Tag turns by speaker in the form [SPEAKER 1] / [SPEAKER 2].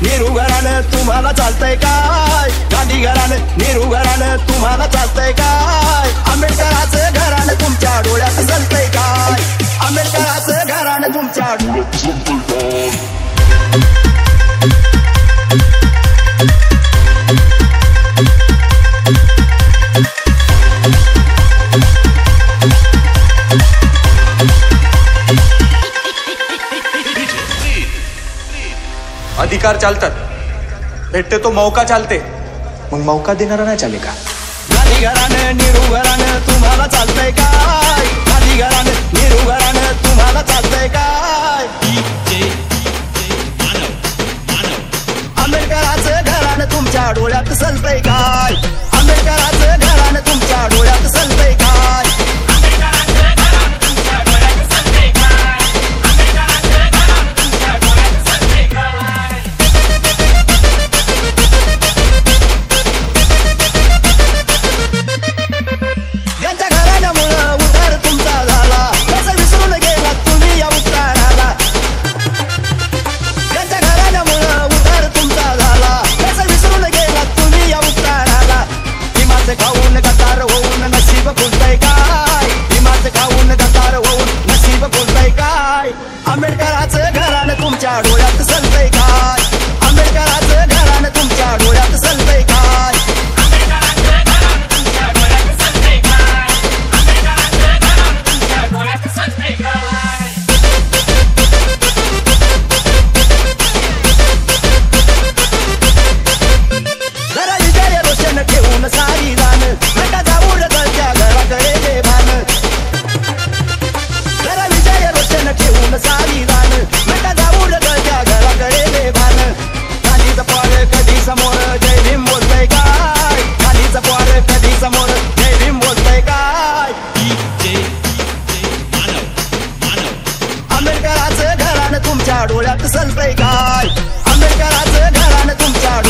[SPEAKER 1] नेहरू घराणं तुम्हाला चालतंय काय? गांधी घराणं नेहरू घराणं तुम्हाला चालतंय काय? आंबेडकराचं घराणं तुमच्या डोळ्यात चालतंय काय? आंबेडकराचं घराणं तुमच्या डोळ्यात चालतंय काय?
[SPEAKER 2] अधिकार चालतात, भेटते तो मौका चालते, मग मौका देणारा नाही चाले का?
[SPEAKER 1] गांधी घराणं नेहरू घराणं तुम्हाला चालतंय काय? गांधी घराणं नेहरू घराणं तुम्हाला चालतंय काय? आंबेडकराचं घराणं तुमच्या डोळ्यात चालतंय काय? आंबेडकराचं घराणं तुमच्या डोळ्यात चालतंय काय? खाऊन गद्दार होऊन नशीब फुलतंय काय? भीमाचं खाऊन गद्दार होऊन नशीब फुलतंय काय? आंबेडकराचं घराणं तुमच्या डोळ्यात चालतंय काय? आंबेडकराचं घराणं तुमच्या डोळ्यात चालतंय काय? जरा विजय रोशन ठेवून सारी दान नका जाऊ त्या घराकडे बेभान. जरा विजय रोशन ठेवून सारी दान नका जाऊ त्या घराकडे बेभान. गांधीचं पोर कधी समोर जय भीम बोलतंय काय? गांधीचं पोर कधी समोर जय भीम बोलतंय काय? आंबेडकराचं घराणं तुमच्या डोळ्यात चालतंय काय? आंबेडकराचं घराणं तुमच्या